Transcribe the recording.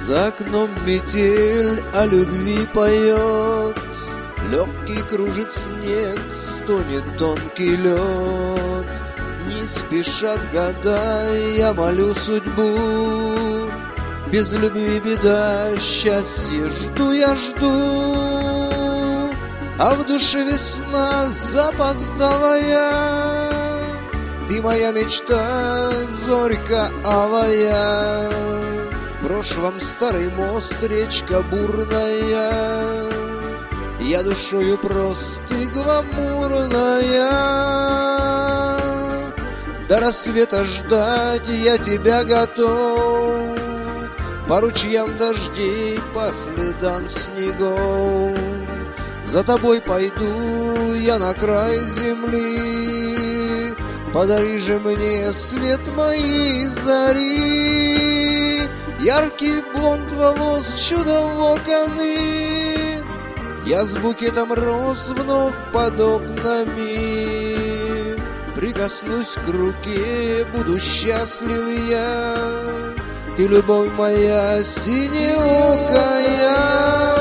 За окном метель о любви поет, легкий кружит снег, стонет тонкий лед. Не спешат года, я молю судьбу, без любви беда, счастье жду я жду. А в душе весна запоздалая, ты моя мечта, зорька алая. В прошлом старый мост, речка бурная, я душою прост и гламурная. До рассвета ждать я тебя готов, по ручьям дождей, по следам снегов. За тобой пойду я на край земли, подари же мне свет моей зари. Яркий блонд волос, чудо локоны, я с букетом роз вновь под окнами. Прикоснусь к руке, буду счастлив я, ты любовь моя синеокая.